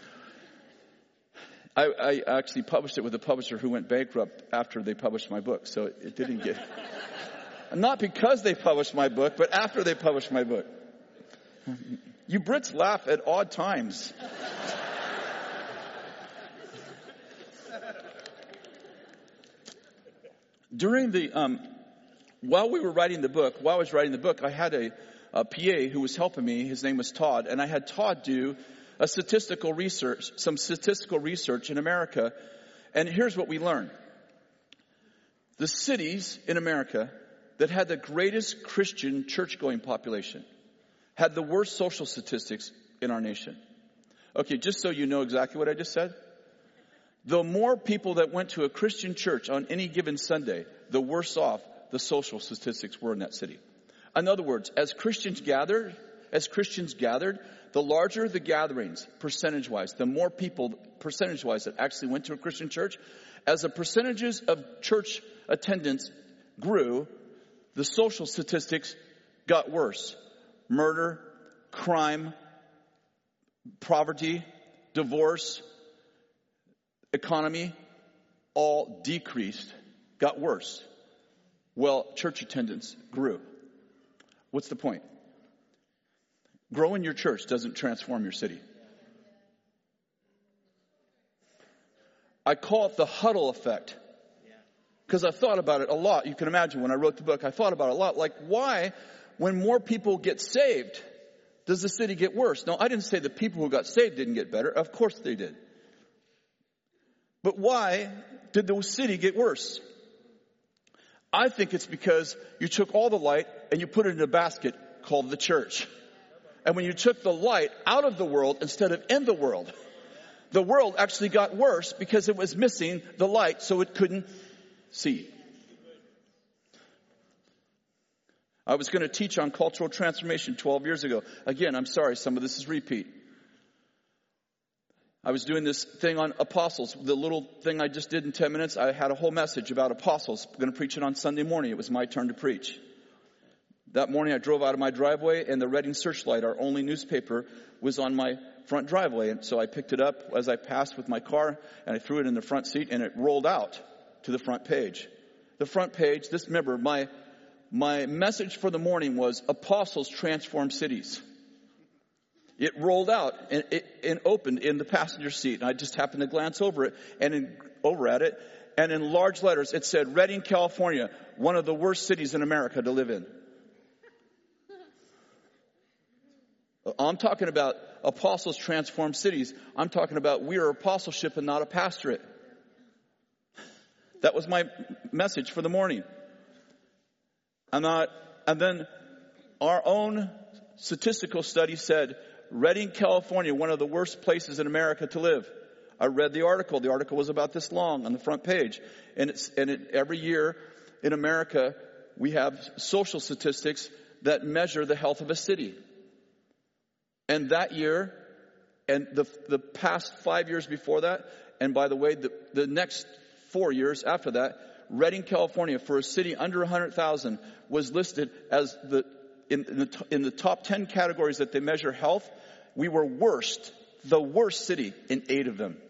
I actually published it with a publisher who went bankrupt after they published my book. So it didn't get... Not because they published my book, but after they published my book. You Brits laugh at odd times. While I was writing the book, I had a PA who was helping me. His name was Todd, and I had Todd do some statistical research in America. And here's what we learned. The cities in America that had the greatest Christian church-going population had the worst social statistics in our nation. Okay, just so you know exactly what I just said. The more people that went to a Christian church on any given Sunday, the worse off the social statistics were in that city. In other words, as Christians gathered, the larger the gatherings, percentage-wise, the more people, percentage-wise, that actually went to a Christian church, as the percentages of church attendance grew, the social statistics got worse. Murder, crime, poverty, divorce, economy, all decreased, got worse. Well, church attendance grew. What's the point? Growing your church doesn't transform your city. I call it the huddle effect. Because I thought about it a lot. You can imagine when I wrote the book, I thought about it a lot. Like, why, when more people get saved, does the city get worse? No, I didn't say the people who got saved didn't get better. Of course they did. But why did the city get worse? I think it's because you took all the light and you put it in a basket called the church. And when you took the light out of the world instead of in the world actually got worse because it was missing the light, so it couldn't see. I was going to teach on cultural transformation 12 years ago. Again, I'm sorry, some of this is repeat. I was doing this thing on apostles. The little thing I just did in 10 minutes, I had a whole message about apostles. I'm going to preach it on Sunday morning. It was my turn to preach. That morning I drove out of my driveway and the Reading Searchlight, our only newspaper, was on my front driveway. And so I picked it up as I passed with my car and I threw it in the front seat and it rolled out to the front page. The front page, remember, my message for the morning was apostles transform cities. It rolled out and opened in the passenger seat. And I just happened to glance over at it. And in large letters, it said, Redding, California, one of the worst cities in America to live in. I'm talking about apostles transform cities. I'm talking about we are apostleship and not a pastorate. That was my message for the morning. And then our own statistical study said, Redding, California, one of the worst places in America to live. I read the article. The article was about this long on the front page. Every year in America, we have social statistics that measure the health of a city. And that year, and the past 5 years before that, and by the way, the next 4 years after that, Redding, California, for a city under 100,000, was listed as in the top 10 categories that they measure health. We were the worst city in 8 of them.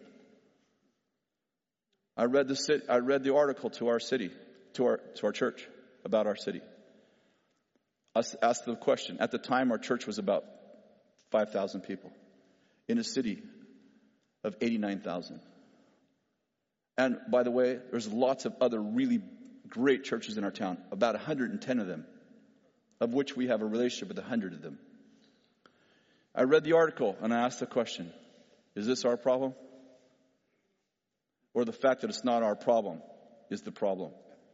I read the article to our city, to our church, about our city. I asked the question. At the time, our church was about 5,000 people in a city of 89,000. And by the way, there's lots of other really great churches in our town, about 110 of them, of which we have a relationship with 100 of them. I read the article and I asked the question, is this our problem? Or the fact that it's not our problem is the problem?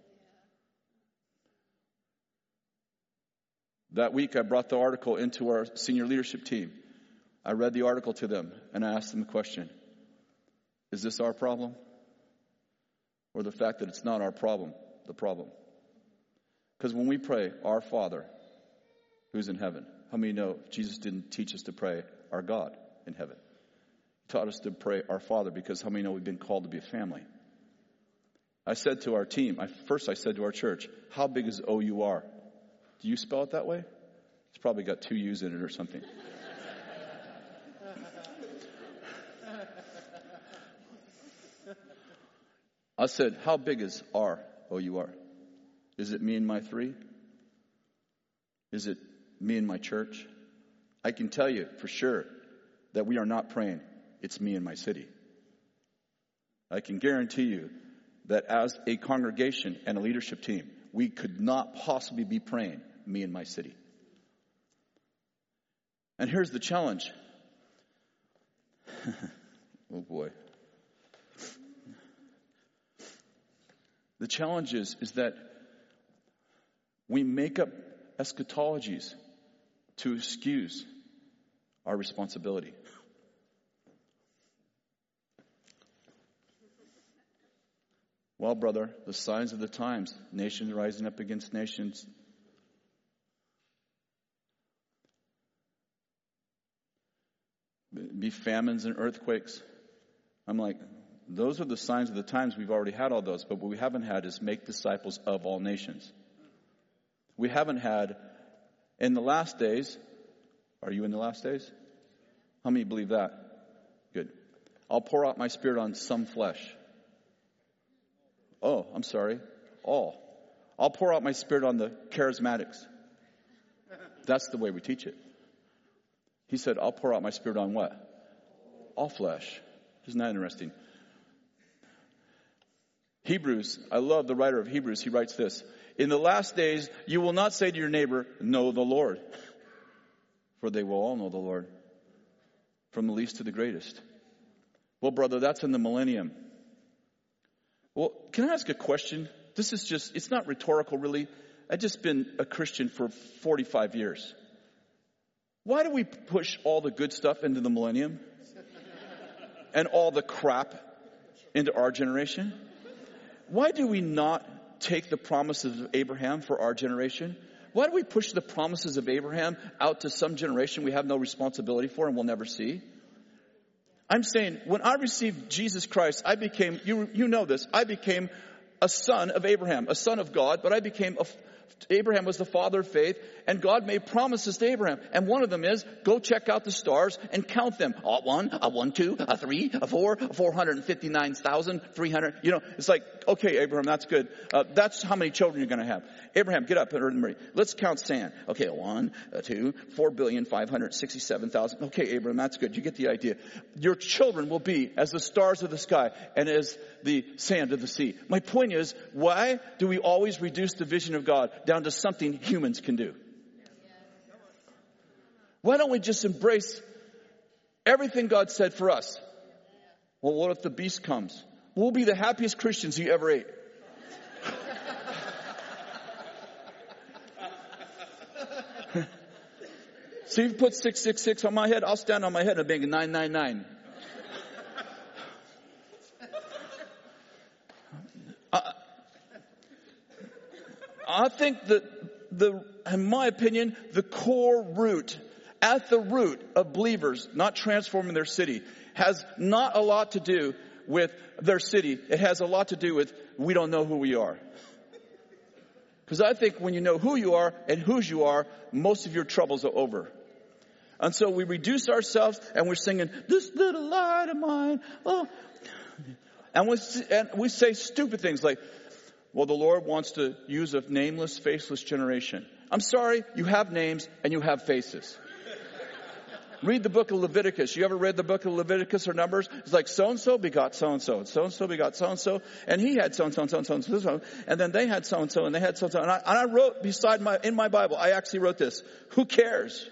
That week I brought the article into our senior leadership team. I read the article to them and I asked them the question, is this our problem? Or the fact that it's not our problem, the problem? Because when we pray, our Father who's in heaven, how many know Jesus didn't teach us to pray our God in heaven? He taught us to pray our Father, because how many know we've been called to be a family? I said to our team, first I said to our church, how big is O-U-R? Do you spell it that way? It's probably got 2 U's in it or something. I said, how big is R, O-U-R? Is it me and my 3? Is it me and my church? I can tell you for sure that we are not praying, it's me and my city. I can guarantee you that as a congregation and a leadership team, we could not possibly be praying me and my city. And here's the challenge. Oh boy. The challenge is that we make up eschatologies to excuse our responsibility. Well, brother, the signs of the times, nations rising up against nations. Be famines and earthquakes. I'm like, those are the signs of the times. We've already had all those, but what we haven't had is make disciples of all nations. We haven't had, in the last days, are you in the last days? How many believe that? Good. I'll pour out my Spirit on some flesh. Oh, I'm sorry. All. I'll pour out my Spirit on the charismatics. That's the way we teach it. He said, I'll pour out my Spirit on what? All flesh. Isn't that interesting? Hebrews, I love the writer of Hebrews. He writes this. In the last days, you will not say to your neighbor, know the Lord. for they will all know the Lord, from the least to the greatest. Well, brother, that's in the millennium. Well, can I ask a question? This is just, it's not rhetorical really. I've just been a Christian for 45 years. Why do we push all the good stuff into the millennium? And all the crap into our generation? Why do we not take the promises of Abraham for our generation? Why do we push the promises of Abraham out to some generation we have no responsibility for and will never see? I'm saying, when I received Jesus Christ, I became, you know this, I became a son of Abraham, a son of God, but I became Abraham was the father of faith, and God made promises to Abraham. And one of them is, go check out the stars and count them. 1, 2, 3, 4, 459,300. You know, it's like, okay, Abraham, that's good. That's how many children you're going to have. Abraham, get up and earn the money. Let's count sand. Okay, 1, 2, 4,567,000. Okay, Abraham, that's good. You get the idea. Your children will be as the stars of the sky and as the sand of the sea. My point is, why do we always reduce the vision of God down to something humans can do? Why don't we just embrace everything God said for us? Well, what if the beast comes? We'll be the happiest Christians you ever ate. So you put 666 on my head, I'll stand on my head and make 999. I think that in my opinion, the core root, at the root of believers not transforming their city, has not a lot to do with their city. It has a lot to do with we don't know who we are. Because I think when you know who you are and whose you are, most of your troubles are over. And so we reduce ourselves and we're singing, this little light of mine. Oh. And we say stupid things like, well, the Lord wants to use a nameless, faceless generation. I'm sorry, you have names and you have faces. Read the book of Leviticus. You ever read the book of Leviticus or Numbers? It's like so-and-so begot so-and-so. And so-and-so begot so-and-so. And he had so-and-so and so-and-so and so-and-so. And then they had so-and-so and they had so-and-so. And I wrote in my Bible, I actually wrote this. Who cares?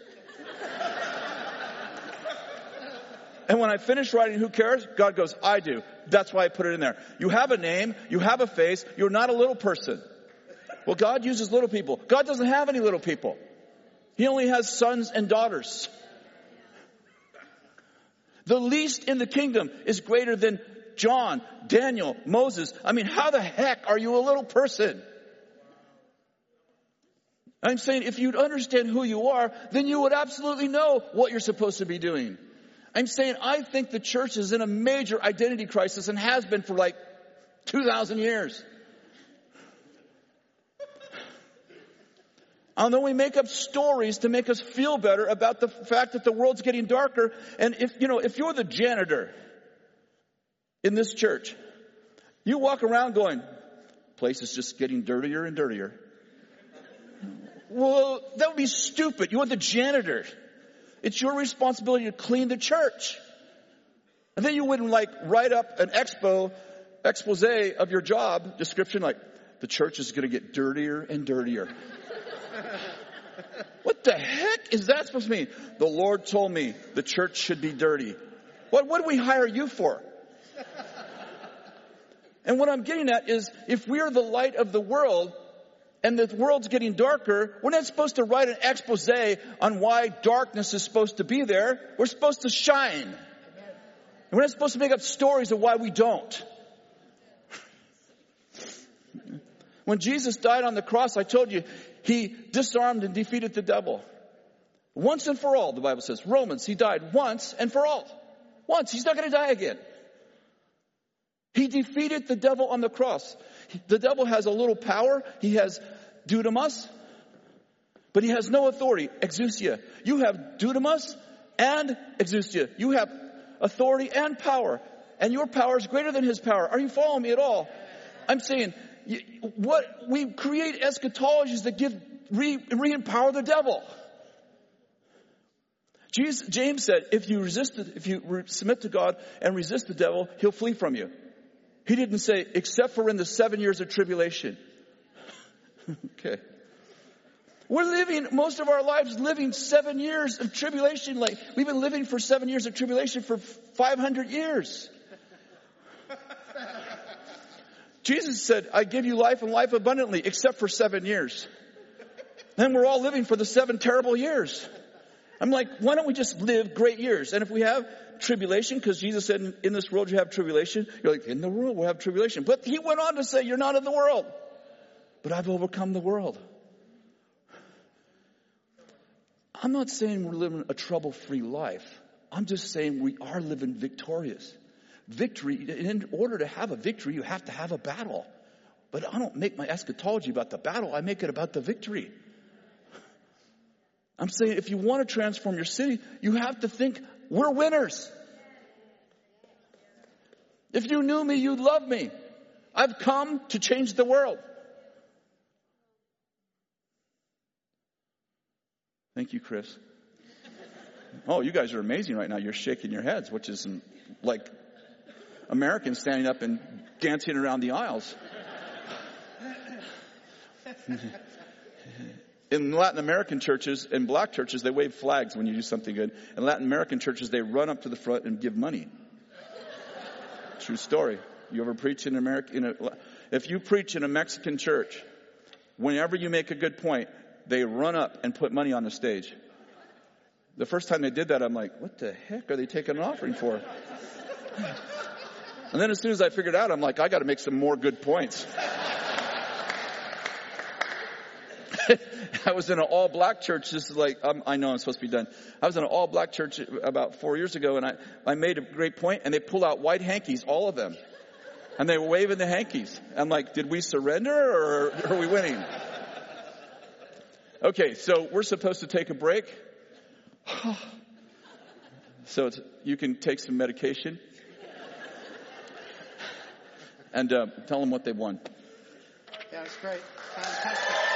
And when I finished writing who cares, God goes, I do. That's why I put it in there. You have a name. You have a face. You're not a little person. Well, God uses little people. God doesn't have any little people. He only has sons and daughters. The least in the kingdom is greater than John, Daniel, Moses. I mean, how the heck are you a little person? I'm saying if you'd understand who you are, then you would absolutely know what you're supposed to be doing. I'm saying I think the church is in a major identity crisis and has been for like 2,000 years. And then we make up stories to make us feel better about the fact that the world's getting darker. And if you're the janitor in this church, you walk around going, place is just getting dirtier and dirtier. Well, that would be stupid. You're the janitor. It's your responsibility to clean the church. And then you wouldn't write up an expose of your job description like, the church is going to get dirtier and dirtier. What the heck is that supposed to mean? The Lord told me the church should be dirty. What do we hire you for? And what I'm getting at is if we're the light of the world and the world's getting darker, we're not supposed to write an expose on why darkness is supposed to be there. We're supposed to shine. And we're not supposed to make up stories of why we don't. When Jesus died on the cross, I told you, he disarmed and defeated the devil. Once and for all, the Bible says. Romans, he died once and for all. Once. He's not going to die again. He defeated the devil on the cross. The devil has a little power. He has dunamis, but he has no authority. Exousia. You have dunamis and exousia. You have authority and power. And your power is greater than his power. Are you following me at all? I'm saying, what we create eschatologies that re-empower the devil. James said, if you submit to God and resist the devil, he'll flee from you. He didn't say, except for in the 7 years of tribulation. Okay. We're living most of our lives living 7 years of tribulation. Like we've been living for 7 years of tribulation for 500 years. Jesus said, I give you life and life abundantly, except for 7 years. Then we're all living for the 7 terrible years. I'm like, why don't we just live great years? And if we have tribulation, because Jesus said in this world you have tribulation, you're like, in the world we'll have tribulation. But he went on to say, you're not in the world, but I've overcome the world. I'm not saying we're living a trouble-free life. I'm just saying we are living victorious. Victory, in order to have a victory, you have to have a battle. But I don't make my eschatology about the battle. I make it about the victory. I'm saying if you want to transform your city, you have to think, we're winners. If you knew me, you'd love me. I've come to change the world. Thank you, Chris. Oh, you guys are amazing right now. You're shaking your heads, which is like Americans standing up and dancing around the aisles. In Latin American churches and black churches, they wave flags when you do something good. In Latin American churches, they run up to the front and give money. True story. You ever preach in America? If you preach in a Mexican church, whenever you make a good point, they run up and put money on the stage. The first time they did that, I'm like, what the heck are they taking an offering for? And then as soon as I figured out, I'm like, I got to make some more good points. I was in an all-black church. This is like, I know I'm supposed to be done. I was in an all-black church about 4 years ago, and I made a great point, and they pulled out white hankies, all of them. And they were waving the hankies. I'm like, did we surrender, or are we winning? Okay, so we're supposed to take a break. So you can take some medication. And tell them what they won. Yeah, it's great. Fantastic.